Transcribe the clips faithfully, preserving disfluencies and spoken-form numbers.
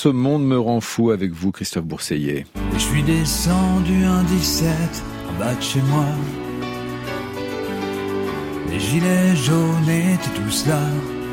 Ce monde me rend fou avec vous, Christophe Bourseiller. Je suis descendu un dix-sept en bas de chez moi. Les gilets jaunes étaient tous là.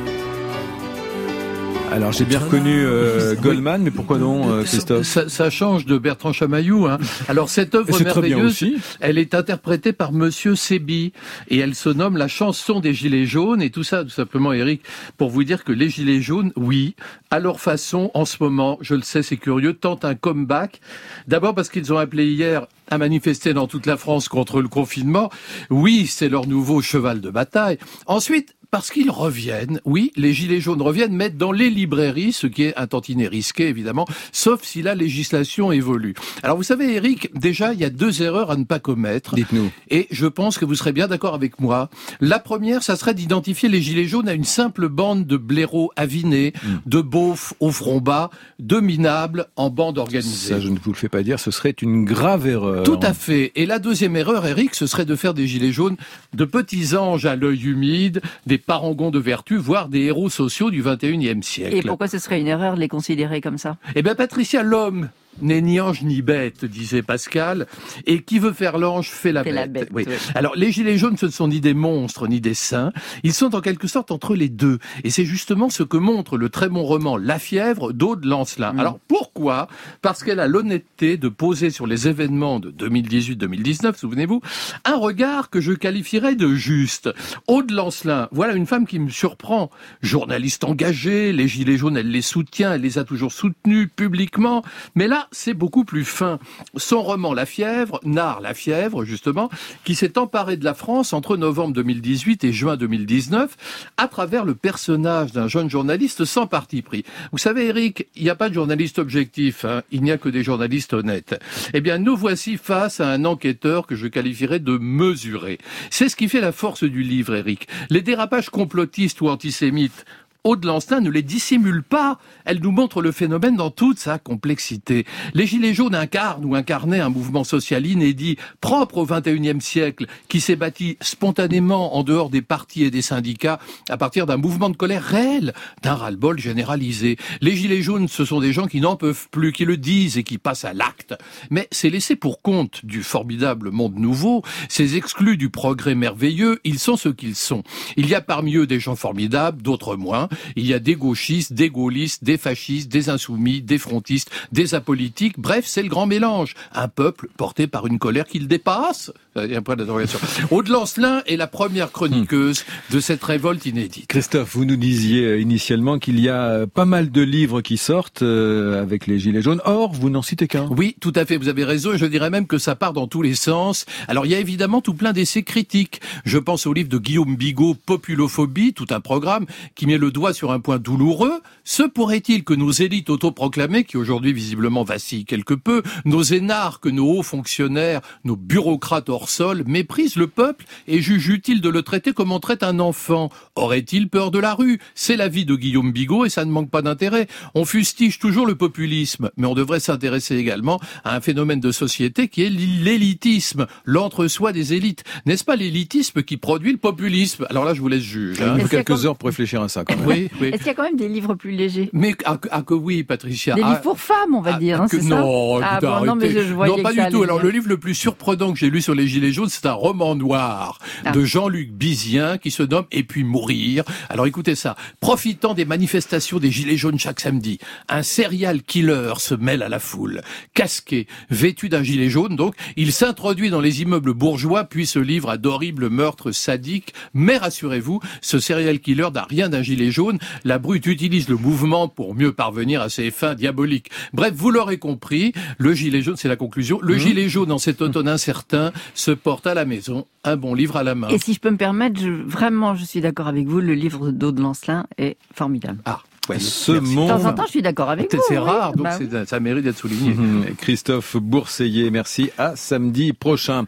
Alors j'ai bien reconnu euh, Goldman, mais pourquoi non, euh, Christophe? ça, ça change de Bertrand Chamaillou. Hein. Alors cette œuvre merveilleuse, elle est interprétée par Monsieur Sébi et elle se nomme La chanson des Gilets jaunes. Et tout ça, tout simplement, Eric, pour vous dire que les Gilets jaunes, oui, à leur façon, en ce moment, je le sais, c'est curieux, tentent un comeback. D'abord parce qu'ils ont appelé hier à manifester dans toute la France contre le confinement. Oui, c'est leur nouveau cheval de bataille. Ensuite, parce qu'ils reviennent, oui, les Gilets jaunes reviennent, mais dans les librairies, ce qui est un tantinet risqué, évidemment, sauf si la législation évolue. Alors, vous savez, Eric, déjà, il y a deux erreurs à ne pas commettre. Dites-nous. Et je pense que vous serez bien d'accord avec moi. La première, ça serait d'identifier les Gilets jaunes à une simple bande de blaireaux avinés, mmh. de beaufs au front bas, de minables en bande organisée. Ça, je ne vous le fais pas dire, ce serait une grave erreur. Tout à fait. Et la deuxième erreur, Eric, ce serait de faire des Gilets jaunes de petits anges à l'œil humide, des parangons de vertu, voire des héros sociaux du vingt et unième siècle. Et pourquoi ce serait une erreur de les considérer comme ça? Eh bien, Patricia, l'homme n'est ni ange ni bête, disait Pascal, et qui veut faire l'ange fait la fait bête. La bête oui. oui. Alors, les Gilets jaunes, ce ne sont ni des monstres, ni des saints, ils sont en quelque sorte entre les deux. Et c'est justement ce que montre le très bon roman La Fièvre d'Aude Lancelin. Mmh. Alors, pourquoi? Parce qu'elle a l'honnêteté de poser sur les événements de deux mille dix-huit deux mille dix-neuf, souvenez-vous, un regard que je qualifierais de juste. Aude Lancelin, voilà une femme qui me surprend. Journaliste engagée, les Gilets jaunes, elle les soutient, elle les a toujours soutenus publiquement, mais là, c'est beaucoup plus fin. Son roman La Fièvre narre la fièvre, justement, qui s'est emparée de la France entre novembre deux mille dix-huit et juin deux mille dix-neuf, à travers le personnage d'un jeune journaliste sans parti pris. Vous savez, Eric, il n'y a pas de journaliste objectif, hein, il n'y a que des journalistes honnêtes. Eh bien, nous voici face à un enquêteur que je qualifierais de mesuré. C'est ce qui fait la force du livre, Eric. Les dérapages complotistes ou antisémites, Aude Lancelin ne les dissimule pas. Elle nous montre le phénomène dans toute sa complexité. Les Gilets jaunes incarnent ou incarnaient un mouvement social inédit, propre au vingt et unième siècle, qui s'est bâti spontanément en dehors des partis et des syndicats, à partir d'un mouvement de colère réel, d'un ras-le-bol généralisé. Les Gilets jaunes, ce sont des gens qui n'en peuvent plus, qui le disent et qui passent à l'acte. Mais c'est laissé pour compte du formidable monde nouveau, ces exclus du progrès merveilleux, ils sont ce qu'ils sont. Il y a parmi eux des gens formidables, d'autres moins. Il y a des gauchistes, des gaullistes, des fascistes, des insoumis, des frontistes, des apolitiques. Bref, c'est le grand mélange. Un peuple porté par une colère qui le dépasse. Il y a un point d'interrogation. Aude Lancelin est la première chroniqueuse de cette révolte inédite. Christophe, vous nous disiez initialement qu'il y a pas mal de livres qui sortent avec les Gilets jaunes. Or, vous n'en citez qu'un. Oui, tout à fait. Vous avez raison. Et je dirais même que ça part dans tous les sens. Alors, il y a évidemment tout plein d'essais critiques. Je pense au livre de Guillaume Bigot, Populophobie, tout un programme qui met le doigt sur un point douloureux. Se pourrait-il que nos élites autoproclamées, qui aujourd'hui visiblement vacillent quelque peu, nos énarques, nos hauts fonctionnaires, nos bureaucrates hors sol, méprisent le peuple et jugent utile de le traiter comme on traite un enfant? Aurait-il peur de la rue? C'est l'avis de Guillaume Bigot et ça ne manque pas d'intérêt. On fustige toujours le populisme, mais on devrait s'intéresser également à un phénomène de société qui est l'élitisme, l'entre-soi des élites. N'est-ce pas l'élitisme qui produit le populisme? Alors là, je vous laisse juger. Hein. Il faut quelques comme... heures pour réfléchir à ça, quand même. Oui, oui. Est-ce qu'il y a quand même des livres plus légers? Mais ah, ah que oui, Patricia. Des ah, livres pour femmes, on va ah, dire, hein, que, c'est non, ça? Ah, bon, non, mais je, je voyais non, pas que ça du tout. allait Alors, bien. le livre le plus surprenant que j'ai lu sur les Gilets jaunes, c'est un roman noir ah. de Jean-Luc Bizien qui se nomme « Et puis mourir ». Alors, écoutez ça. Profitant des manifestations des Gilets jaunes chaque samedi, un serial killer se mêle à la foule. Casqué, vêtu d'un gilet jaune, donc, il s'introduit dans les immeubles bourgeois puis se livre à d'horribles meurtres sadiques. Mais rassurez-vous, ce serial killer n'a rien d'un gilet jaune. La brute utilise le mouvement pour mieux parvenir à ses fins diaboliques. Bref, vous l'aurez compris, le gilet jaune, c'est la conclusion. Le mmh. gilet jaune, en cet automne incertain, se porte à la maison, un bon livre à la main. Et si je peux me permettre, je, vraiment, je suis d'accord avec vous, le livre d'Aude Lancelin est formidable. Ah. Ouais, ce monde... De temps en temps, je suis d'accord avec vous. C'est rare, oui. donc bah, c'est, ça mérite d'être souligné. Mmh. Christophe Bourseiller, merci. À samedi prochain.